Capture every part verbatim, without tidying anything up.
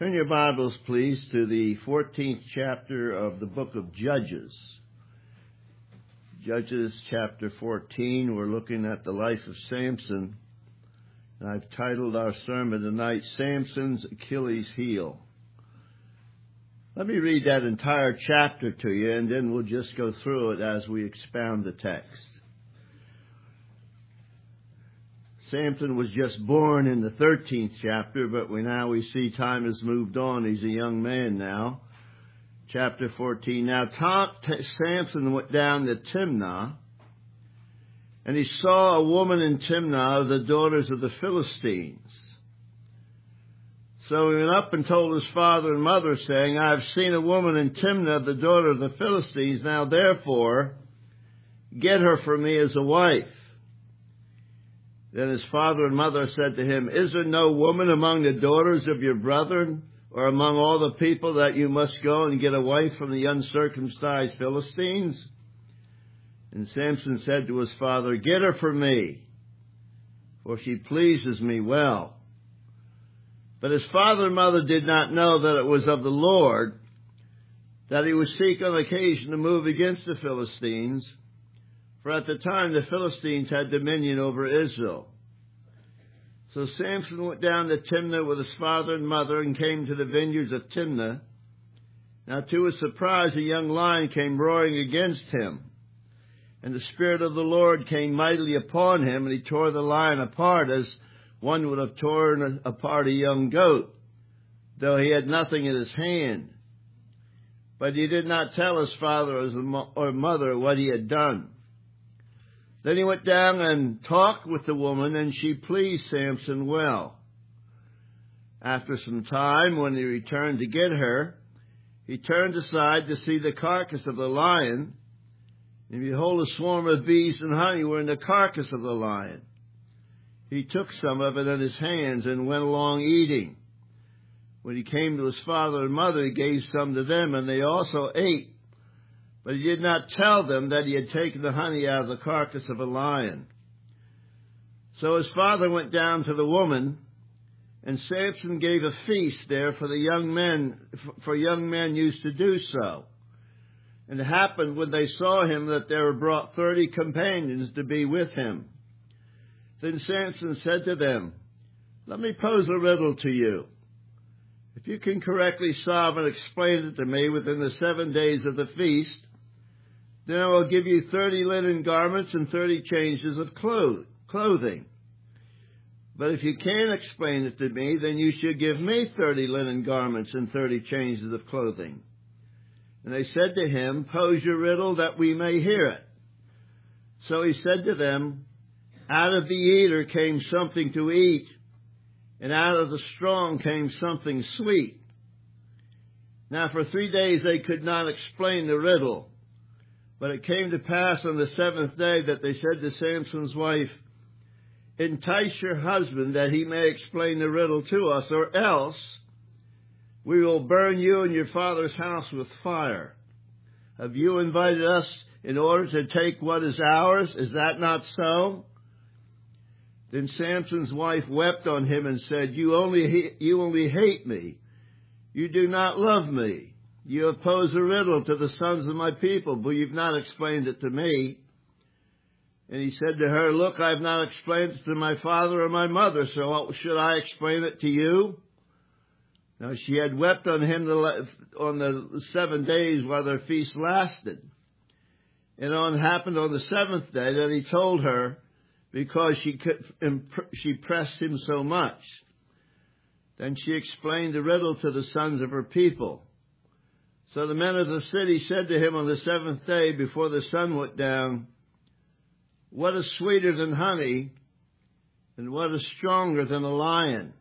Turn your Bibles, please, to the fourteenth chapter of the book of Judges. Judges chapter fourteen, we're looking at the life of Samson. And I've titled our sermon tonight, Samson's Achilles Heel. Let me read that entire chapter to you, and then we'll just go through it as we expound the text. Samson was just born in the thirteenth chapter, but we now we see time has moved on. He's a young man now. Chapter fourteen. Now Tom, T- Samson went down to Timnah, and he saw a woman in Timnah of the daughters of the Philistines. So he went up and told his father and mother, saying, I have seen a woman in Timnah, the daughter of the Philistines. Now therefore, get her for me as a wife. Then his father and mother said to him, Is there no woman among the daughters of your brethren, or among all the people, that you must go and get a wife from the uncircumcised Philistines? And Samson said to his father, Get her for me, for she pleases me well. But his father and mother did not know that it was of the Lord, that he would seek on occasion to move against the Philistines. For at the time the Philistines had dominion over Israel. So Samson went down to Timnah with his father and mother and came to the vineyards of Timnah. Now to his surprise a young lion came roaring against him. And the Spirit of the Lord came mightily upon him, and he tore the lion apart as one would have torn apart a young goat, though he had nothing in his hand. But he did not tell his father or mother what he had done. Then he went down and talked with the woman, and she pleased Samson well. After some time, when he returned to get her, he turned aside to see the carcass of the lion, and behold, a swarm of bees and honey were in the carcass of the lion. He took some of it in his hands and went along eating. When he came to his father and mother, he gave some to them, and they also ate. But he did not tell them that he had taken the honey out of the carcass of a lion. So his father went down to the woman, and Samson gave a feast there for the young men, for young men used to do so. And it happened when they saw him that there were brought thirty companions to be with him. Then Samson said to them, Let me pose a riddle to you. If you can correctly solve and explain it to me within the seven days of the feast, then I will give you thirty linen garments and thirty changes of clothing. But if you can't explain it to me, then you should give me thirty linen garments and thirty changes of clothing. And they said to him, Pose your riddle that we may hear it. So he said to them, Out of the eater came something to eat, and out of the strong came something sweet. Now for three days they could not explain the riddle. But it came to pass on the seventh day that they said to Samson's wife, Entice your husband that he may explain the riddle to us, or else we will burn you and your father's house with fire. Have you invited us in order to take what is ours? Is that not so? Then Samson's wife wept on him and said, You only, you only hate me. You do not love me. You have posed a riddle to the sons of my people, but you've not explained it to me. And he said to her, Look, I have not explained it to my father or my mother, so what, should I explain it to you? Now she had wept on him the, on the seven days while their feast lasted. And it happened on the seventh day that he told her, because she could, she pressed him so much. Then she explained the riddle to the sons of her people. So the men of the city said to him on the seventh day before the sun went down, What is sweeter than honey, and what is stronger than a lion?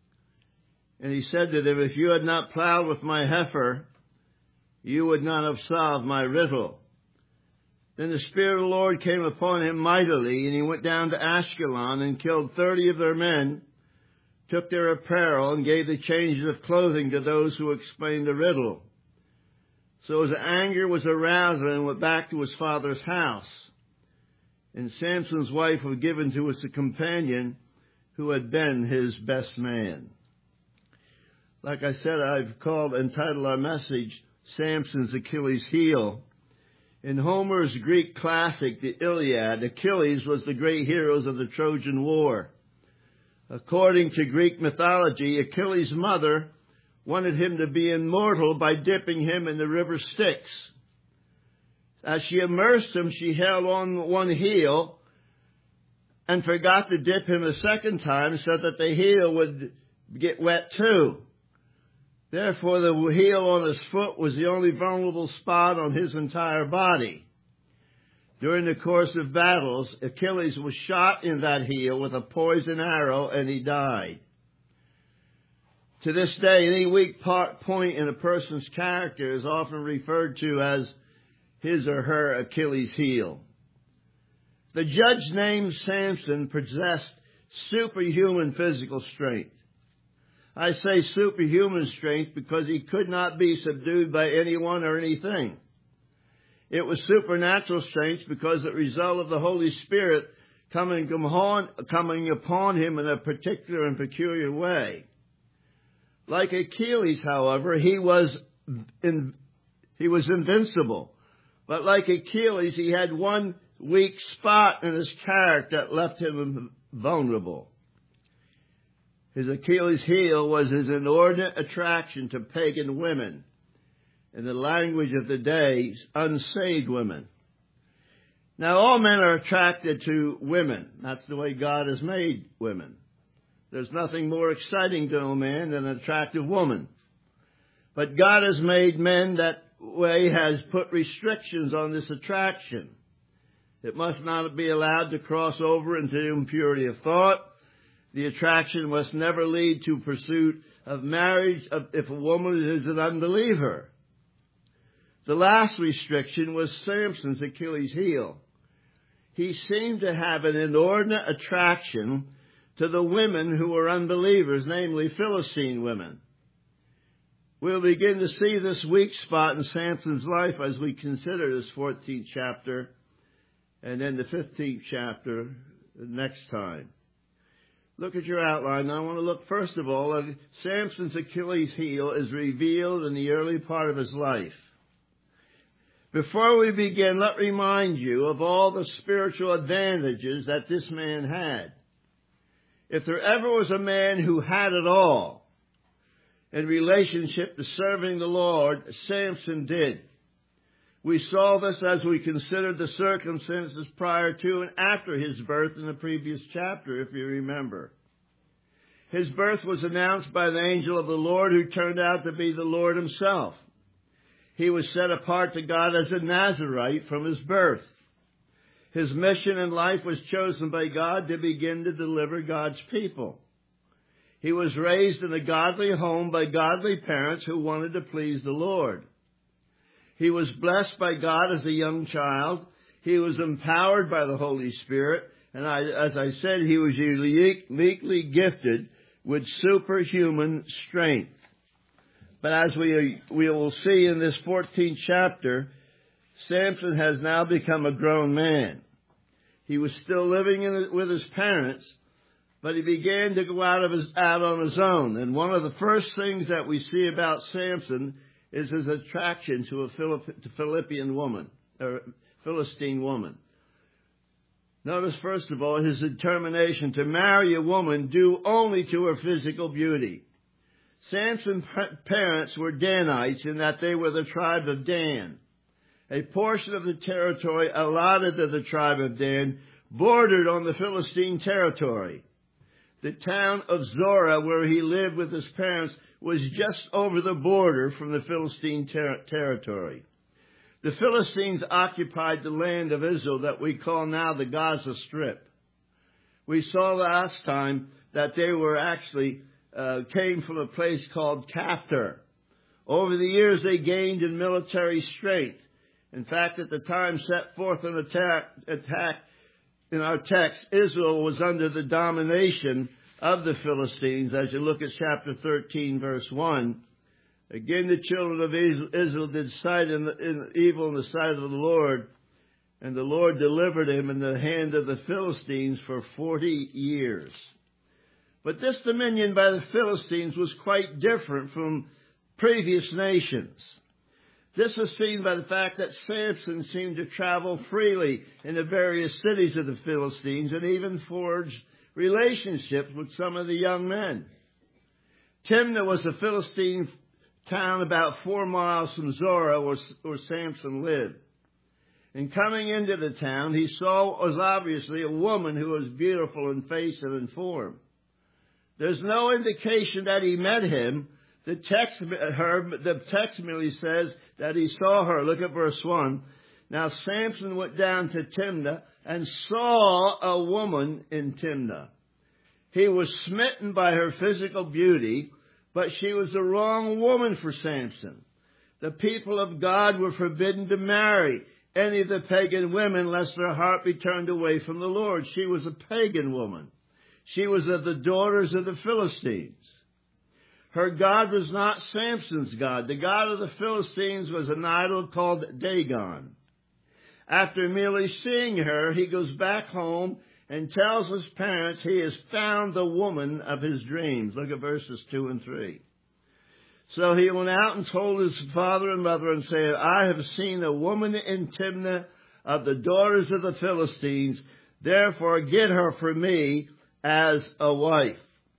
And he said to them, If you had not plowed with my heifer, you would not have solved my riddle. Then the Spirit of the Lord came upon him mightily, and he went down to Ashkelon and killed thirty of their men, took their apparel, and gave the changes of clothing to those who explained the riddle. So his anger was aroused and went back to his father's house. And Samson's wife was given to his companion who had been his best man. Like I said, I've called, entitled our message, Samson's Achilles' Heel. In Homer's Greek classic, the Iliad, Achilles was the great hero of the Trojan War. According to Greek mythology, Achilles' mother wanted him to be immortal by dipping him in the river Styx. As she immersed him, she held on one heel and forgot to dip him a second time so that the heel would get wet too. Therefore, the heel on his foot was the only vulnerable spot on his entire body. During the course of battles, Achilles was shot in that heel with a poisoned arrow, and he died. To this day, any weak part, point in a person's character is often referred to as his or her Achilles' heel. The judge named Samson possessed superhuman physical strength. I say superhuman strength because he could not be subdued by anyone or anything. It was supernatural strength because it resulted of the Holy Spirit coming upon, coming upon him in a particular and peculiar way. Like Achilles, however, he was in, he was invincible. But like Achilles, he had one weak spot in his character that left him vulnerable. His Achilles' heel was his inordinate attraction to pagan women. In the language of the day, unsaved women. Now, all men are attracted to women. That's the way God has made women. There's nothing more exciting to a man than an attractive woman. But God has made men that way, has put restrictions on this attraction. It must not be allowed to cross over into impurity of thought. The attraction must never lead to pursuit of marriage if a woman is an unbeliever. The last restriction was Samson's Achilles' heel. He seemed to have an inordinate attraction to the women who were unbelievers, namely Philistine women. We'll begin to see this weak spot in Samson's life as we consider this fourteenth chapter and then the fifteenth chapter next time. Look at your outline. Now I want to look first of all at Samson's Achilles' heel is revealed in the early part of his life. Before we begin, let me remind you of all the spiritual advantages that this man had. If there ever was a man who had it all in relationship to serving the Lord, Samson did. We saw this as we considered the circumstances prior to and after his birth in the previous chapter, if you remember. His birth was announced by the angel of the Lord, who turned out to be the Lord himself. He was set apart to God as a Nazirite from his birth. His mission in life was chosen by God to begin to deliver God's people. He was raised in a godly home by godly parents who wanted to please the Lord. He was blessed by God as a young child. He was empowered by the Holy Spirit. And I, as I said, he was uniquely gifted with superhuman strength. But as we, we will see in this fourteenth chapter, Samson has now become a grown man. He was still living in, with his parents, but he began to go out, of his, out on his own. And one of the first things that we see about Samson is his attraction to a Philipp, to Philippian woman, or Philistine woman. Notice, first of all, his determination to marry a woman due only to her physical beauty. Samson's parents were Danites in that they were the tribe of Dan. A portion of the territory allotted to the tribe of Dan bordered on the Philistine territory. The town of Zorah, where he lived with his parents, was just over the border from the Philistine ter- territory. The Philistines occupied the land of Israel that we call now the Gaza Strip. We saw last time that they were actually uh, came from a place called Caphtor. Over the years, they gained in military strength. In fact, at the time set forth an attack, attack in our text, Israel was under the domination of the Philistines. As you look at chapter thirteen, verse one, again the children of Israel did sight in, the, in evil in the sight of the Lord, and the Lord delivered him in the hand of the Philistines for forty years. But this dominion by the Philistines was quite different from previous nations. This is seen by the fact that Samson seemed to travel freely in the various cities of the Philistines and even forged relationships with some of the young men. Timnah was a Philistine town about four miles from Zorah, where, where Samson lived. And coming into the town, he saw was obviously a woman who was beautiful in face and in form. There's no indication that he met him. The text, her, the text merely says that he saw her. Look at verse one. Now Samson went down to Timnah and saw a woman in Timnah. He was smitten by her physical beauty, but she was the wrong woman for Samson. The people of God were forbidden to marry any of the pagan women lest their heart be turned away from the Lord. She was a pagan woman. She was of the daughters of the Philistines. Her God was not Samson's God. The God of the Philistines was an idol called Dagon. After merely seeing her, he goes back home and tells his parents he has found the woman of his dreams. Look at verses two and three. So he went out and told his father and mother and said, I have seen a woman in Timnah of the daughters of the Philistines. Therefore get her for me as a wife.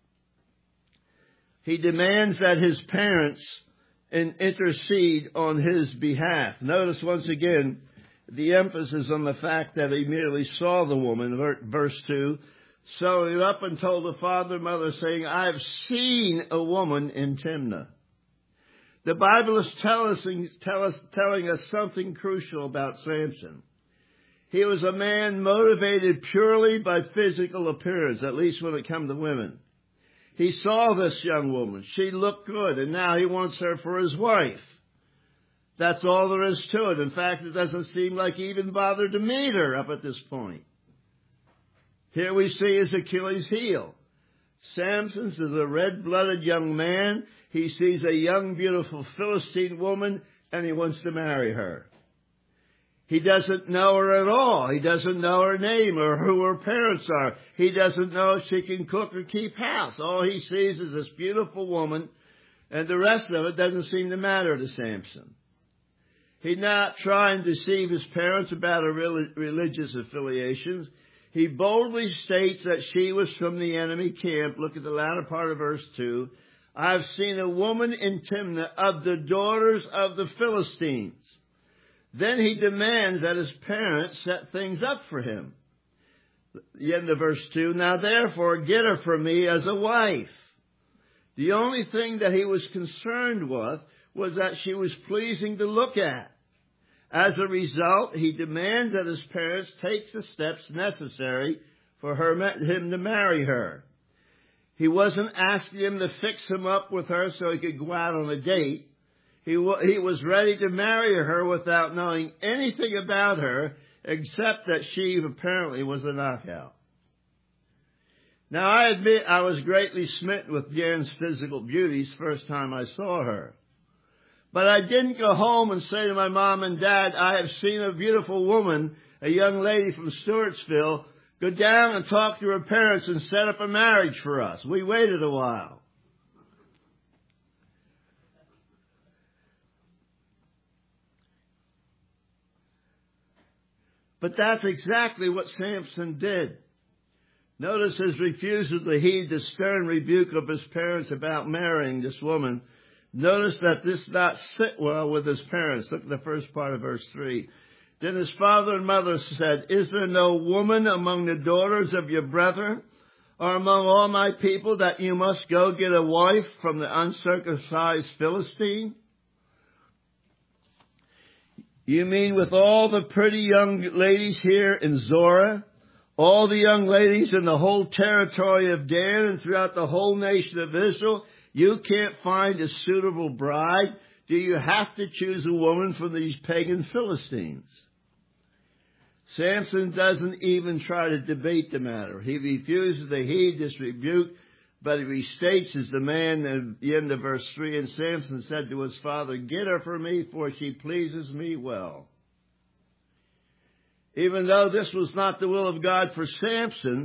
He demands that his parents intercede on his behalf. Notice once again the emphasis on the fact that he merely saw the woman. Verse two. So he went up and told the father and mother, saying, I have seen a woman in Timnah. The Bible is tell us, tell us, telling us something crucial about Samson. He was a man motivated purely by physical appearance, at least when it comes to women. He saw this young woman. She looked good, and now he wants her for his wife. That's all there is to it. In fact, it doesn't seem like he even bothered to meet her up at this point. Here we see his Achilles heel. Samson is a red-blooded young man. He sees a young, beautiful Philistine woman, and he wants to marry her. He doesn't know her at all. He doesn't know her name or who her parents are. He doesn't know if she can cook or keep house. All he sees is this beautiful woman, and the rest of it doesn't seem to matter to Samson. He's not trying to deceive his parents about her religious affiliations. He boldly states that she was from the enemy camp. Look at the latter part of verse two. I've seen a woman in Timnah of the daughters of the Philistines. Then he demands that his parents set things up for him. The end of verse two. Now therefore get her for me as a wife. The only thing that he was concerned with was that she was pleasing to look at. As a result, he demands that his parents take the steps necessary for her, him to marry her. He wasn't asking him to fix him up with her so he could go out on a date. He, he was ready to marry her without knowing anything about her except that she apparently was a knockout. Now, I admit I was greatly smitten with Jan's physical beauties first time I saw her. But I didn't go home and say to my mom and dad, I have seen a beautiful woman, a young lady from Stewartsville. Go down and talk to her parents and set up a marriage for us. We waited a while. But that's exactly what Samson did. Notice his refusal to heed the stern rebuke of his parents about marrying this woman. Notice that this did not sit well with his parents. Look at the first part of verse three. Then his father and mother said, Is there no woman among the daughters of your brethren, or among all my people, that you must go get a wife from the uncircumcised Philistine? You mean with all the pretty young ladies here in Zorah, all the young ladies in the whole territory of Dan and throughout the whole nation of Israel, you can't find a suitable bride? Do you have to choose a woman from these pagan Philistines? Samson doesn't even try to debate the matter. He refuses to heed this rebuke, but he restates his demand at the end of verse three. And Samson said to his father, Get her for me, for she pleases me well. Even though this was not the will of God for Samson,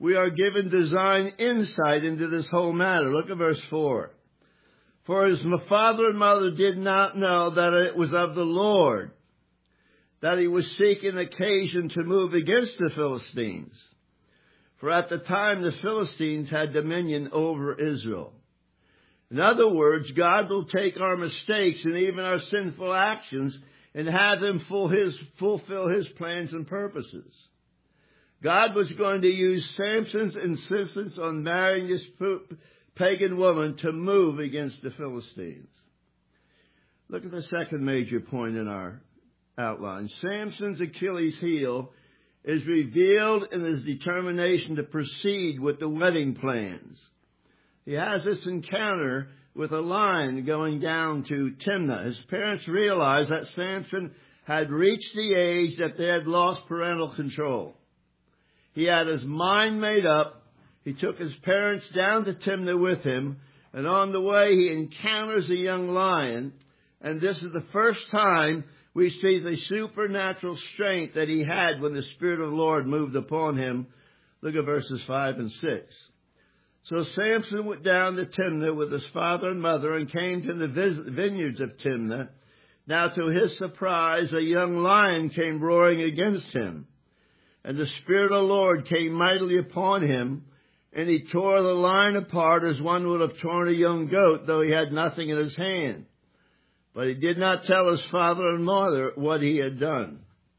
we are given divine insight into this whole matter. Look at verse four. For his father and mother did not know that it was of the Lord, that he was seeking occasion to move against the Philistines. For at the time the Philistines had dominion over Israel. In other words, God will take our mistakes and even our sinful actions and have them full his, fulfill his plans and purposes. God was going to use Samson's insistence on marrying this pagan woman to move against the Philistines. Look at the second major point in our outline. Samson's Achilles heel is revealed in his determination to proceed with the wedding plans. He has this encounter with a lion going down to Timnah. His parents realized that Samson had reached the age that they had lost parental control. He had his mind made up. He took his parents down to Timnah with him, and on the way he encounters a young lion, and this is the first time we see the supernatural strength that he had when the Spirit of the Lord moved upon him. Look at verses five and six. So Samson went down to Timnah with his father and mother and came to the vineyards of Timnah. Now to his surprise, a young lion came roaring against him. And the Spirit of the Lord came mightily upon him, and he tore the lion apart as one would have torn a young goat, though he had nothing in his hand. But he did not tell his father and mother what he had done.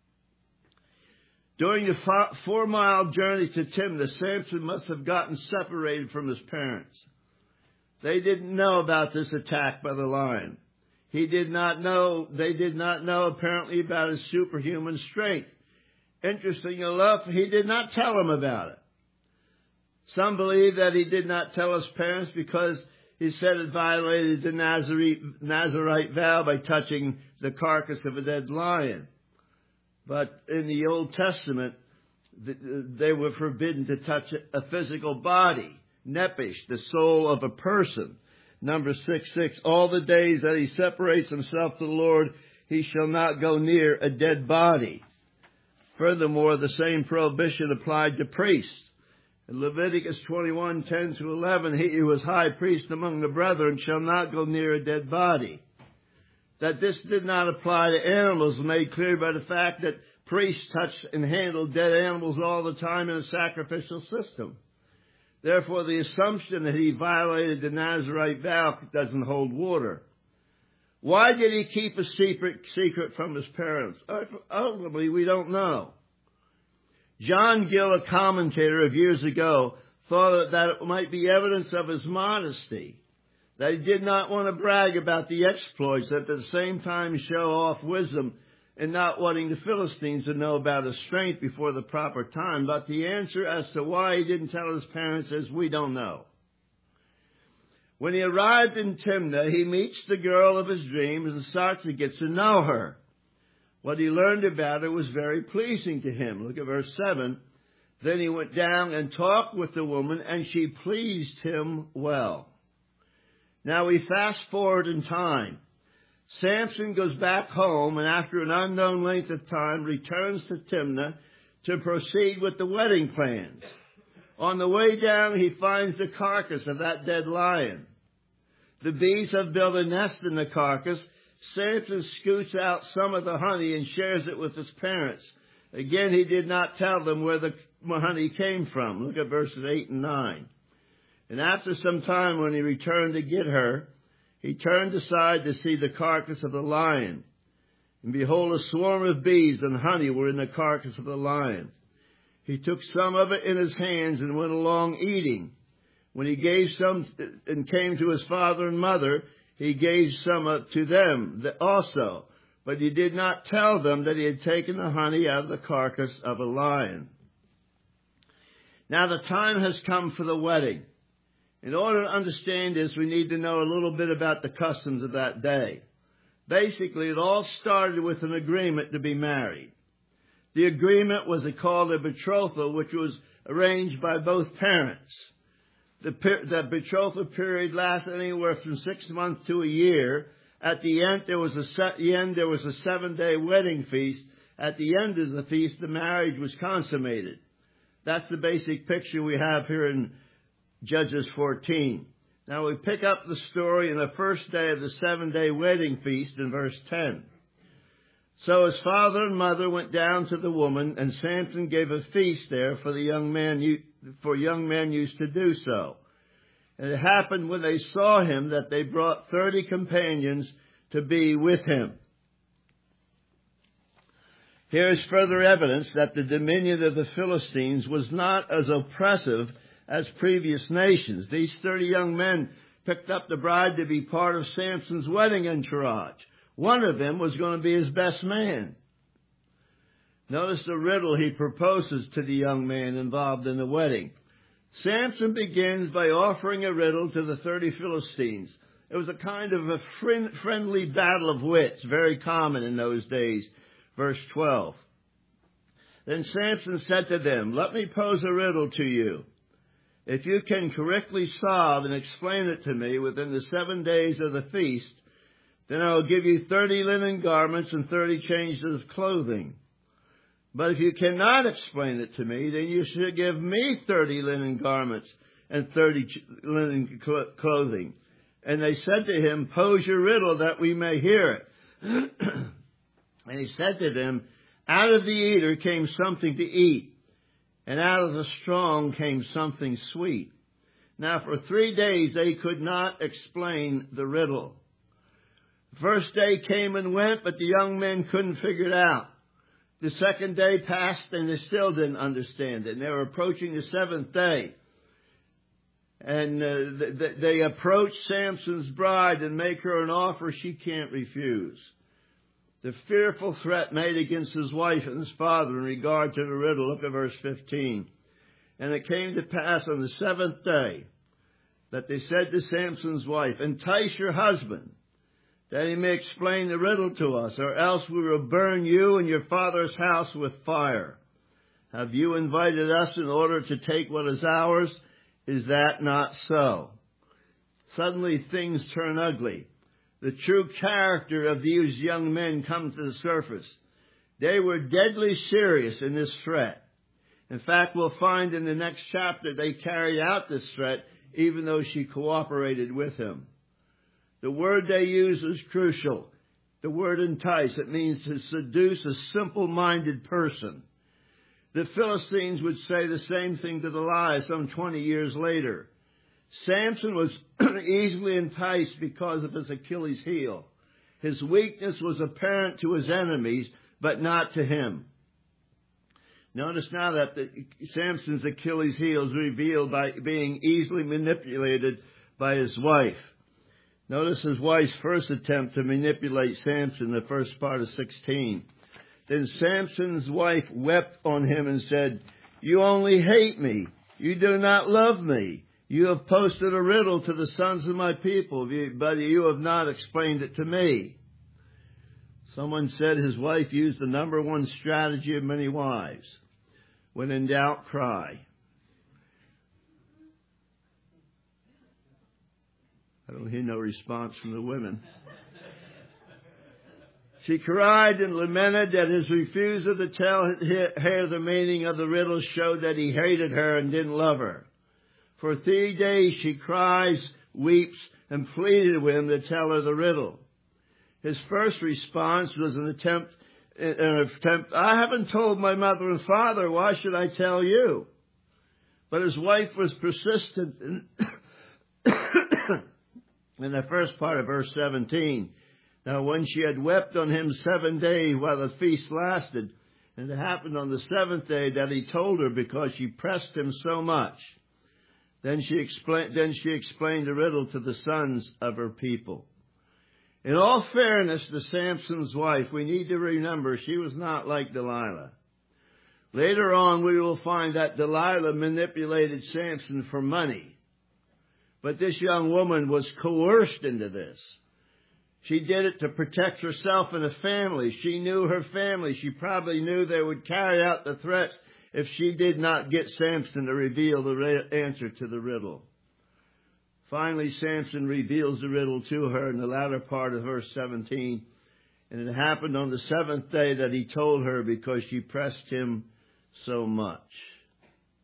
During the four-mile journey to Timnah, Samson must have gotten separated from his parents. They didn't know about this attack by the lion. He did not know, they did not know apparently about his superhuman strength. Interesting enough, he did not tell them about it. Some believe that he did not tell his parents because he said it violated the Nazarite, Nazarite vow by touching the carcass of a dead lion. But in the Old Testament, they were forbidden to touch a physical body, nephesh, the soul of a person. Number six, six, all the days that he separates himself to the Lord, he shall not go near a dead body. Furthermore, the same prohibition applied to priests. In Leviticus twenty-one, ten to eleven, he who is high priest among the brethren shall not go near a dead body. That this did not apply to animals is made clear by the fact that priests touched and handled dead animals all the time in a sacrificial system. Therefore, the assumption that he violated the Nazarite vow doesn't hold water. Why did he keep a secret, secret from his parents? Ultimately, we don't know. John Gill, a commentator of years ago, thought that it might be evidence of his modesty, that he did not want to brag about the exploits, at the same time show off wisdom and not wanting the Philistines to know about his strength before the proper time. But the answer as to why he didn't tell his parents is we don't know. When he arrived in Timnah, he meets the girl of his dreams and starts to get to know her. What he learned about her was very pleasing to him. Look at verse seven. Then he went down and talked with the woman, and she pleased him well. Now we fast forward in time. Samson goes back home, and after an unknown length of time returns to Timnah to proceed with the wedding plans. On the way down, he finds the carcass of that dead lion. The bees have built a nest in the carcass. Samson scoots out some of the honey and shares it with his parents. Again, he did not tell them where the honey came from. Look at verses eight and nine. And after some time, when he returned to get her, he turned aside to see the carcass of the lion. And behold, a swarm of bees and honey were in the carcass of the lion. He took some of it in his hands and went along eating. When he gave some and came to his father and mother, he gave some to them also. But he did not tell them that he had taken the honey out of the carcass of a lion. Now the time has come for the wedding. In order to understand this, we need to know a little bit about the customs of that day. Basically, it all started with an agreement to be married. The agreement was called a betrothal, which was arranged by both parents. The, the betrothal period lasted anywhere from six months to a year. At the end, there was a set, the end, there was a seven-day wedding feast. At the end of the feast, the marriage was consummated. That's the basic picture we have here in Judges fourteen. Now we pick up the story in the first day of the seven-day wedding feast in verse ten. So his father and mother went down to the woman, and Samson gave a feast there for the young man, for young men used to do so. And it happened when they saw him that they brought thirty companions to be with him. Here is further evidence that the dominion of the Philistines was not as oppressive as previous nations. These thirty young men picked up the bride to be part of Samson's wedding entourage. One of them was going to be his best man. Notice the riddle he proposes to the young man involved in the wedding. Samson begins by offering a riddle to the thirty Philistines. It was a kind of a friend, friendly battle of wits, very common in those days. Verse twelve. Then Samson said to them, "Let me pose a riddle to you. If you can correctly solve and explain it to me within the seven days of the feast, then I will give you thirty linen garments and thirty changes of clothing. But if you cannot explain it to me, then you should give me thirty linen garments and thirty linen clothing." And they said to him, "Pose your riddle that we may hear it." And he said to them, "Out of the eater came something to eat, and out of the strong came something sweet." Now for three days they could not explain the riddle. The first day came and went, but the young men couldn't figure it out. The second day passed and they still didn't understand it. And they were approaching the seventh day. And uh, they approach Samson's bride and make her an offer she can't refuse. The fearful threat made against his wife and his father in regard to the riddle. Look at verse fifteen. And it came to pass on the seventh day that they said to Samson's wife, "Entice your husband, that he may explain the riddle to us, or else we will burn you and your father's house with fire. Have you invited us in order to take what is ours? Is that not so?" Suddenly things turn ugly. The true character of these young men comes to the surface. They were deadly serious in this threat. In fact, we'll find in the next chapter they carried out this threat even though she cooperated with him. The word they use is crucial. The word entice. It means to seduce a simple-minded person. The Philistines would say the same thing to Delilah some twenty years later. Samson was easily enticed because of his Achilles heel. His weakness was apparent to his enemies, but not to him. Notice now that the, Samson's Achilles heel is revealed by being easily manipulated by his wife. Notice his wife's first attempt to manipulate Samson, the first part of sixteen. Then Samson's wife wept on him and said, "You only hate me. You do not love me. You have posted a riddle to the sons of my people, but you have not explained it to me." Someone said his wife used the number one strategy of many wives. When in doubt, cry. I don't hear no response from the women. She cried and lamented that his refusal to tell her the meaning of the riddle showed that he hated her and didn't love her. For three days she cries, weeps, and pleaded with him to tell her the riddle. His first response was an attempt, an attempt, "I haven't told my mother and father, why should I tell you?" But his wife was persistent in, in the first part of verse seventeen. Now when she had wept on him seven days while the feast lasted, and it happened on the seventh day that he told her because she pressed him so much, then she explained, then she explained the riddle to the sons of her people. In all fairness to Samson's wife, we need to remember she was not like Delilah. Later on, we will find that Delilah manipulated Samson for money. But this young woman was coerced into this. She did it to protect herself and the family. She knew her family. She probably knew they would carry out the threats if she did not get Samson to reveal the answer to the riddle. Finally, Samson reveals the riddle to her in the latter part of verse seventeen. And it happened on the seventh day that he told her because she pressed him so much.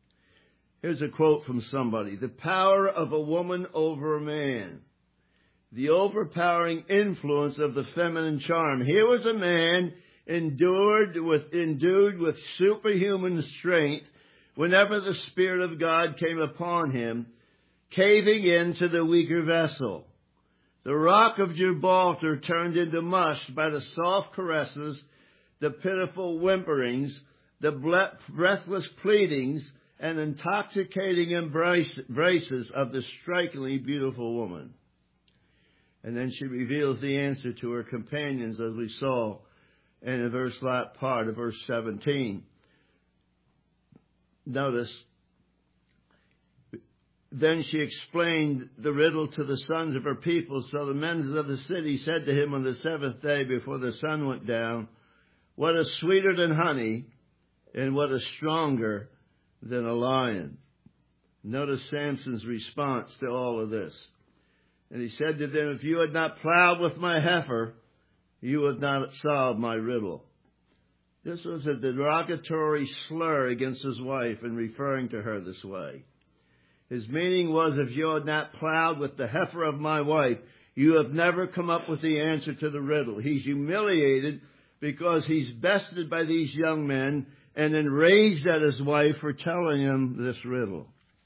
Here's a quote from somebody. The power of a woman over a man. The overpowering influence of the feminine charm. Here was a man endured with, endued with superhuman strength whenever the Spirit of God came upon him, caving into the weaker vessel. The rock of Gibraltar turned into mush by the soft caresses, the pitiful whimperings, the breathless pleadings, and intoxicating embraces of the strikingly beautiful woman. And then she reveals the answer to her companions, as we saw in the verse last part of verse seventeen. Notice, then she explained the riddle to the sons of her people. So the men of the city said to him on the seventh day before the sun went down, what is sweeter than honey, and what is stronger than a lion? Notice Samson's response to all of this. And he said to them, if you had not plowed with my heifer, you would not solve my riddle. This was a derogatory slur against his wife in referring to her this way. His meaning was, if you had not plowed with the heifer of my wife, you have never come up with the answer to the riddle. He's humiliated because he's bested by these young men and enraged at his wife for telling him this riddle.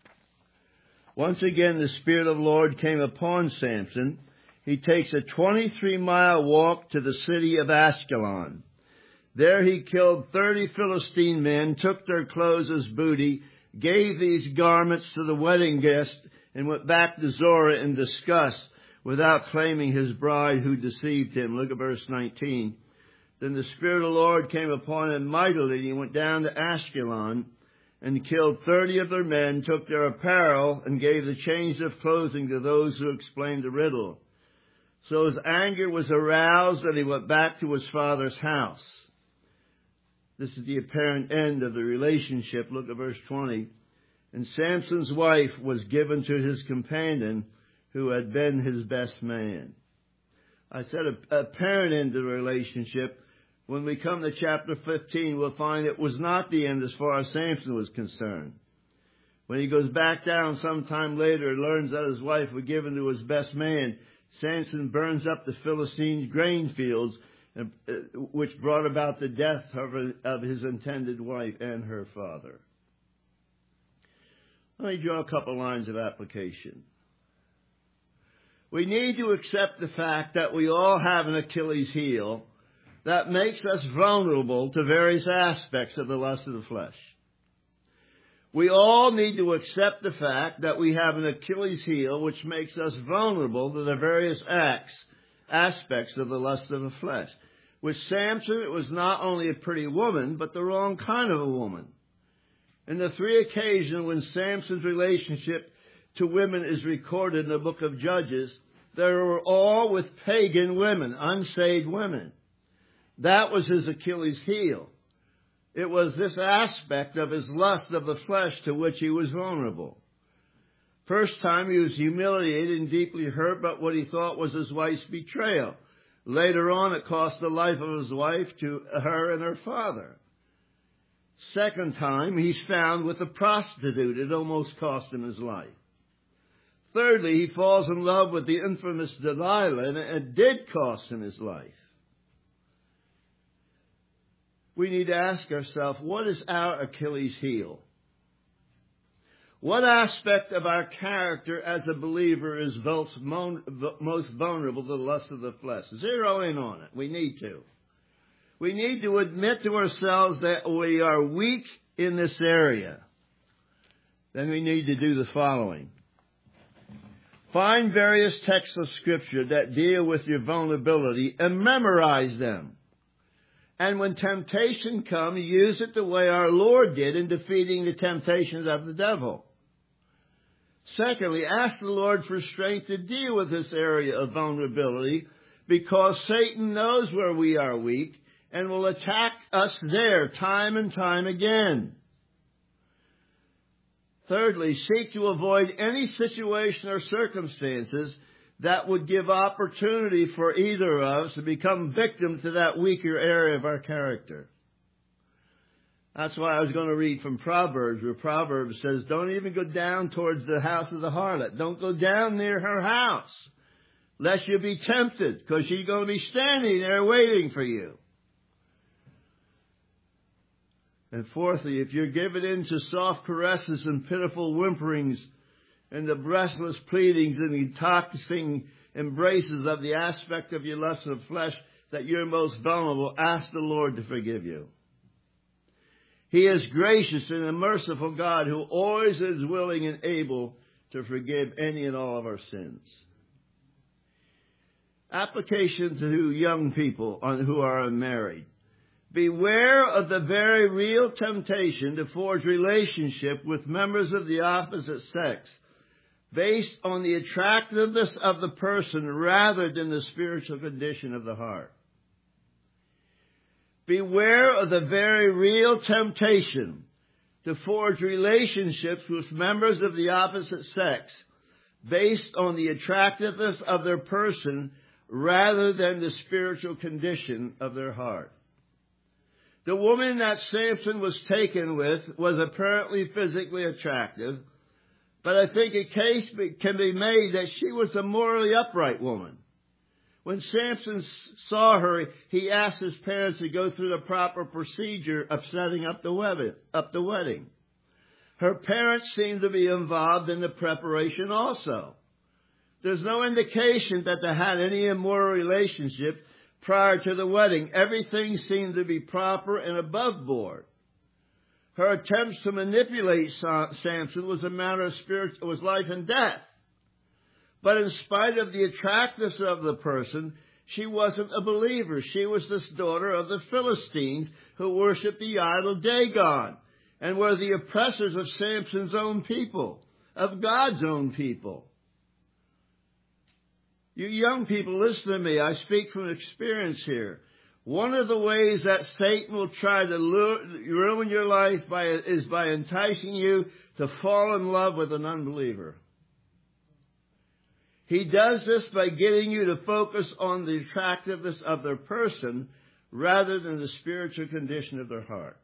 Once again, the Spirit of the Lord came upon Samson. He takes a twenty-three mile walk to the city of Ascalon. There he killed thirty Philistine men, took their clothes as booty, gave these garments to the wedding guest, and went back to Zorah in disgust without claiming his bride who deceived him. Look at verse nineteen. Then the Spirit of the Lord came upon him mightily, and he went down to Ascalon and killed thirty of their men, took their apparel, and gave the change of clothing to those who explained the riddle. So his anger was aroused, and he went back to his father's house. This is the apparent end of the relationship. Look at verse twenty. And Samson's wife was given to his companion, who had been his best man. I said a apparent end to the relationship. When we come to chapter fifteen, we'll find it was not the end as far as Samson was concerned. When he goes back down sometime later and learns that his wife was given to his best man, Samson burns up the Philistines' grain fields, which brought about the death of his intended wife and her father. Let me draw a couple lines of application. We need to accept the fact that we all have an Achilles heel that makes us vulnerable to various aspects of the lust of the flesh. We all need to accept the fact that we have an Achilles heel which makes us vulnerable to the various acts, aspects of the lust of the flesh. With Samson, it was not only a pretty woman, but the wrong kind of a woman. In the three occasions when Samson's relationship to women is recorded in the book of Judges, they were all with pagan women, unsaved women. That was his Achilles heel. It was this aspect of his lust of the flesh to which he was vulnerable. First time he was humiliated and deeply hurt by what he thought was his wife's betrayal. Later on, it cost the life of his wife to her and her father. Second time, he's found with a prostitute. It almost cost him his life. Thirdly, he falls in love with the infamous Delilah, and it did cost him his life. We need to ask ourselves, what is our Achilles heel? What aspect of our character as a believer is most vulnerable to the lust of the flesh? Zero in on it. We need to. We need to admit to ourselves that we are weak in this area. Then we need to do the following. Find various texts of Scripture that deal with your vulnerability and memorize them. And when temptation comes, use it the way our Lord did in defeating the temptations of the devil. Secondly, ask the Lord for strength to deal with this area of vulnerability, because Satan knows where we are weak and will attack us there time and time again. Thirdly, seek to avoid any situation or circumstances that would give opportunity for either of us to become victim to that weaker area of our character. That's why I was going to read from Proverbs, where Proverbs says, don't even go down towards the house of the harlot. Don't go down near her house, lest you be tempted, because she's going to be standing there waiting for you. And fourthly, if you're given in to soft caresses and pitiful whimperings and the breathless pleadings and intoxicating embraces of the aspect of your lust of flesh that you're most vulnerable, ask the Lord to forgive you. He is gracious and a merciful God who always is willing and able to forgive any and all of our sins. Application to young people who are unmarried. Beware of the very real temptation to forge relationship with members of the opposite sex based on the attractiveness of the person rather than the spiritual condition of the heart. Beware of the very real temptation to forge relationships with members of the opposite sex based on the attractiveness of their person rather than the spiritual condition of their heart. The woman that Samson was taken with was apparently physically attractive, but I think a case can be made that she was a morally upright woman. When Samson saw her, he asked his parents to go through the proper procedure of setting up the wedding. Up the wedding. Her parents seemed to be involved in the preparation also. There's no indication that they had any immoral relationship prior to the wedding. Everything seemed to be proper and above board. Her attempts to manipulate Samson was a matter of spirit, was life and death. But in spite of the attractiveness of the person, she wasn't a believer. She was this daughter of the Philistines who worshiped the idol Dagon and were the oppressors of Samson's own people, of God's own people. You young people, listen to me. I speak from experience here. One of the ways that Satan will try to lure, ruin your life by, is by enticing you to fall in love with an unbeliever. He does this by getting you to focus on the attractiveness of their person rather than the spiritual condition of their heart.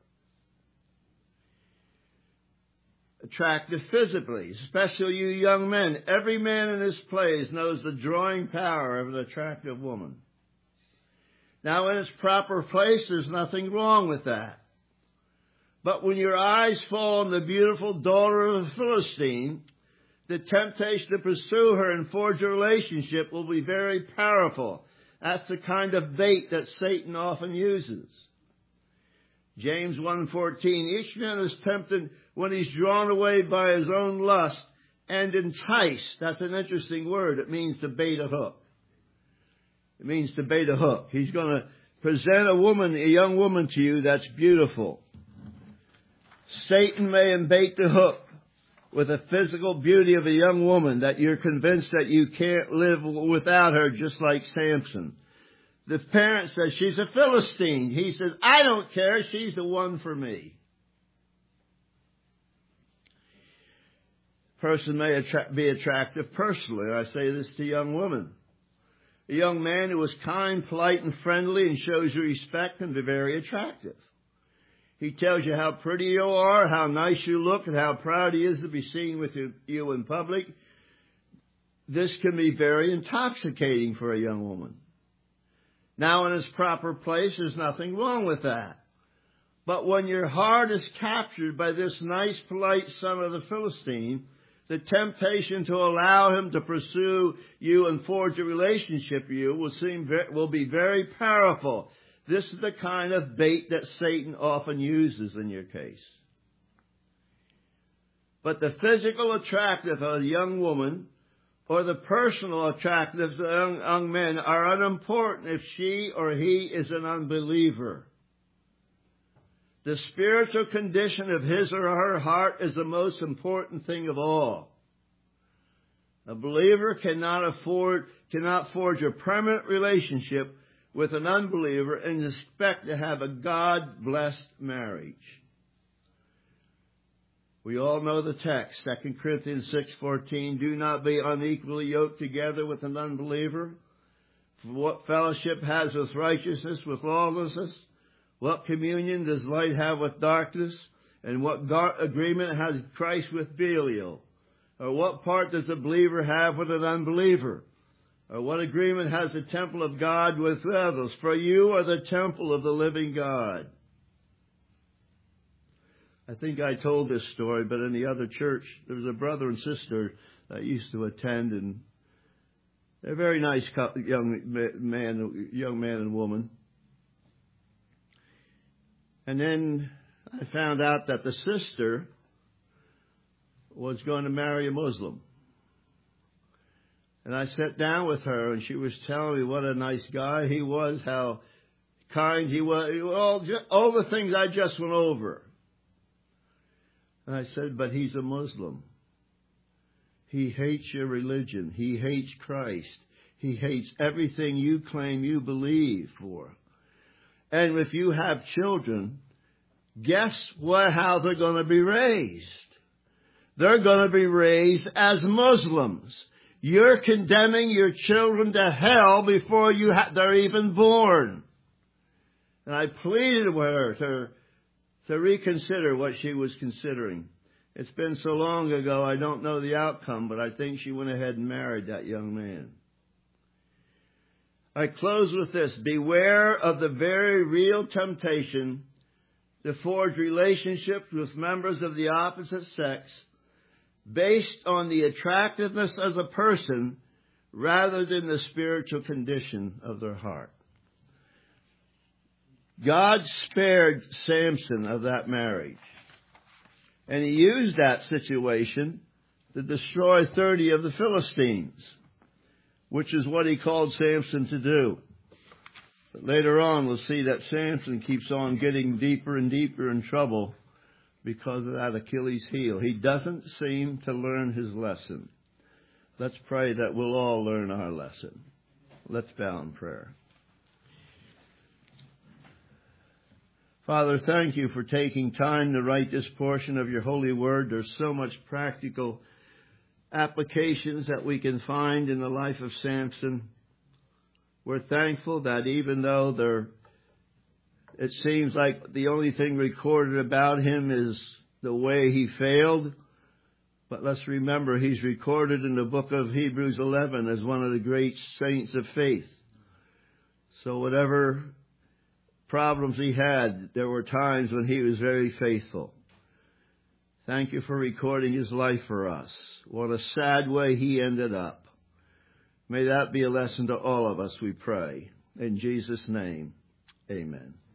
Attractive physically, especially you young men. Every man in this place knows the drawing power of an attractive woman. Now, in its proper place, there's nothing wrong with that. But when your eyes fall on the beautiful daughter of a Philistine, the temptation to pursue her and forge a relationship will be very powerful. That's the kind of bait that Satan often uses. James one fourteen, each man is tempted when he's drawn away by his own lust and enticed. That's an interesting word. It means to bait a hook. It means to bait a hook. He's going to present a woman, a young woman to you that's beautiful. Satan may embait the hook with the physical beauty of a young woman that you're convinced that you can't live without her, just like Samson. The parent says, she's a Philistine. He says, I don't care. She's the one for me. Person may attra- be attractive personally. I say this to young women. A young man who is kind, polite, and friendly and shows you respect can be very attractive. He tells you how pretty you are, how nice you look, and how proud he is to be seen with you in public. This can be very intoxicating for a young woman. Now, in its proper place, there's nothing wrong with that. But when your heart is captured by this nice, polite son of the Philistine, the temptation to allow him to pursue you and forge a relationship with you will seem will be very powerful. This is the kind of bait that Satan often uses in your case. But the physical attractiveness of a young woman or the personal attractiveness of young, young men are unimportant if she or he is an unbeliever. The spiritual condition of his or her heart is the most important thing of all. A believer cannot afford, cannot forge a permanent relationship with an unbeliever and expect to have a God-blessed marriage. We all know the text, Second Corinthians six fourteen, do not be unequally yoked together with an unbeliever. For what fellowship has with righteousness, with lawlessness? What communion does light have with darkness? And what gar- agreement has Christ with Belial? Or what part does a believer have with an unbeliever? Or what agreement has the temple of God with others? For you are the temple of the living God. I think I told this story, but in the other church, there was a brother and sister that I used to attend, and they're a very nice young man, young man and woman. And then I found out that the sister was going to marry a Muslim. And I sat down with her, and she was telling me what a nice guy he was, how kind he was, all, all the things I just went over. And I said, but he's a Muslim. He hates your religion. He hates Christ. He hates everything you claim you believe for. And if you have children, guess what? How they're going to be raised? They're going to be raised as Muslims. You're condemning your children to hell before you ha- they're even born. And I pleaded with her to, to reconsider what she was considering. It's been so long ago, I don't know the outcome, but I think she went ahead and married that young man. I close with this. Beware of the very real temptation to forge relationships with members of the opposite sex based on the attractiveness of a person rather than the spiritual condition of their heart. God spared Samson of that marriage. And he used that situation to destroy thirty of the Philistines, which is what he called Samson to do. But later on, we'll see that Samson keeps on getting deeper and deeper in trouble because of that Achilles heel. He doesn't seem to learn his lesson. Let's pray that we'll all learn our lesson. Let's bow in prayer. Father, thank you for taking time to write this portion of your holy word. There's so much practical applications that we can find in the life of Samson. We're thankful that even though there, it seems like the only thing recorded about him is the way he failed, but let's remember he's recorded in the book of Hebrews eleven as one of the great saints of faith. So whatever problems he had, there were times when he was very faithful. Thank you for recording his life for us. What a sad way he ended up. May that be a lesson to all of us, we pray. In Jesus' name, amen.